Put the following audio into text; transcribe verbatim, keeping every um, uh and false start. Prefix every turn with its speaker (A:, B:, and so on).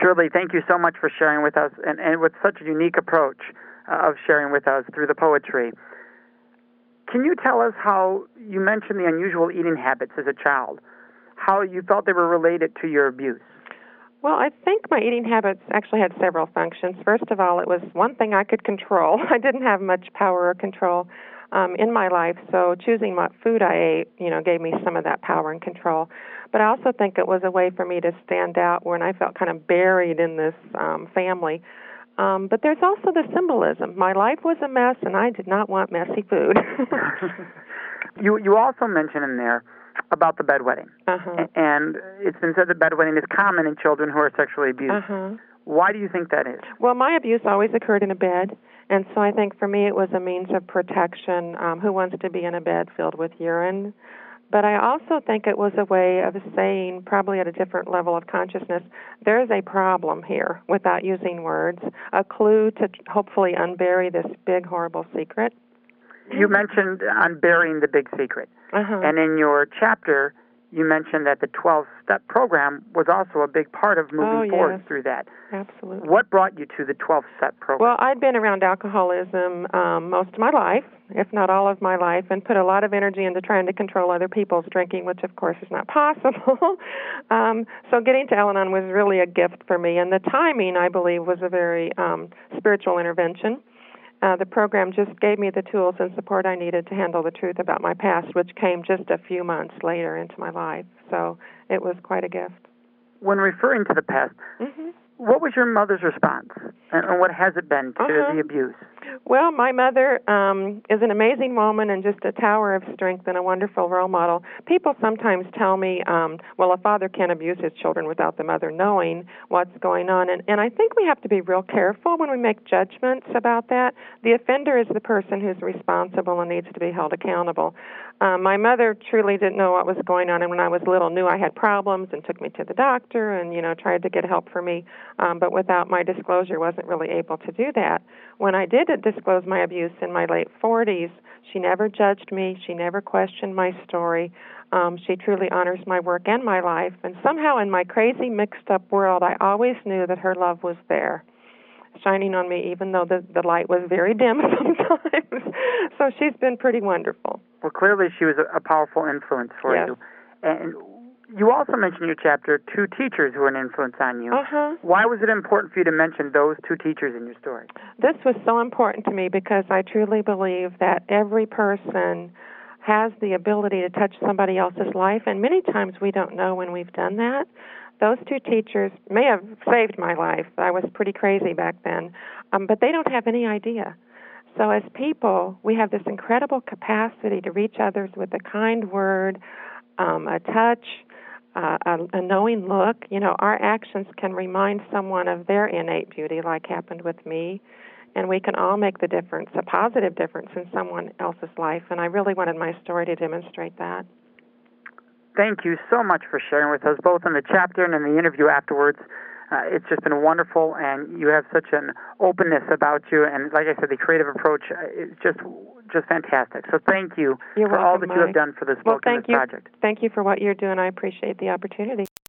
A: Shirley, thank you so much for sharing with us, and, and with such a unique approach uh, of sharing with us through the poetry. Can you tell us how you mentioned the unusual eating habits as a child, how you felt they were related to your abuse?
B: Well, I think my eating habits actually had several functions. First of all, it was one thing I could control. I didn't have much power or control um, in my life, so choosing what food I ate, you know, gave me some of that power and control. But I also think it was a way for me to stand out when I felt kind of buried in this um, family. Um, but there's also the symbolism. My life was a mess, and I did not want messy food.
A: you you also mentioned in there about the bedwetting.
B: Uh-huh.
A: And it's been said that bedwetting is common in children who are sexually abused.
B: Uh-huh.
A: Why do you think that is?
B: Well, my abuse always occurred in a bed, and so I think for me it was a means of protection. Um, who wants to be in a bed filled with urine? But I also think it was a way of saying, probably at a different level of consciousness, there's a problem here without using words, a clue to hopefully unbury this big, horrible secret.
A: You mentioned unburying the big secret.
B: Uh-huh.
A: And in your chapter, you mentioned that the twelve-step program was also a big part of moving
B: oh, yes.
A: forward through that.
B: Absolutely.
A: What brought you to the twelve-step program?
B: Well, I'd been around alcoholism um, most of my life, if not all of my life, and put a lot of energy into trying to control other people's drinking, which, of course, is not possible. um, so getting to Al-Anon was really a gift for me, and the timing, I believe, was a very um, spiritual intervention. Uh, the program just gave me the tools and support I needed to handle the truth about my past, which came just a few months later into my life. So it was quite a gift.
A: When referring to the past,
B: mm-hmm.
A: what was your mother's response, and what has it been to
B: uh-huh.
A: the abuse?
B: Well, my mother um, is an amazing woman and just a tower of strength and a wonderful role model. People sometimes tell me, um, well, a father can't abuse his children without the mother knowing what's going on. And, and I think we have to be real careful when we make judgments about that. The offender is the person who's responsible and needs to be held accountable. Um, my mother truly didn't know what was going on, and when I was little knew I had problems and took me to the doctor and, you know, tried to get help for me, um, but without my disclosure wasn't really able to do that. When I did disclose my abuse in my late forties, she never judged me. She never questioned my story. Um, she truly honors my work and my life, and somehow in my crazy, mixed-up world, I always knew that her love was there, shining on me, even though the, the light was very dim sometimes. So she's been pretty wonderful.
A: Well, clearly she was a, a powerful influence for
B: yes.
A: you. And you also mentioned in your chapter two teachers who were an influence on you.
B: Uh-huh.
A: Why was it important for you to mention those two teachers in your story?
B: This was so important to me because I truly believe that every person has the ability to touch somebody else's life, and many times we don't know when we've done that. Those two teachers may have saved my life. I was pretty crazy back then, um, but they don't have any idea. So as people, we have this incredible capacity to reach others with a kind word, um, a touch, uh, a, a knowing look. You know, our actions can remind someone of their innate beauty, like happened with me, and we can all make the difference, a positive difference in someone else's life. And I really wanted my story to demonstrate that.
A: Thank you so much for sharing with us, both in the chapter and in the interview afterwards. Uh, it's just been wonderful, and you have such an openness about you, and like I said, the creative approach is just just fantastic. So thank you
B: You're
A: for
B: welcome,
A: all that
B: Mike.
A: you have done for this
B: well,
A: book and this
B: you.
A: project.
B: Thank you for what you're doing. I appreciate the opportunity.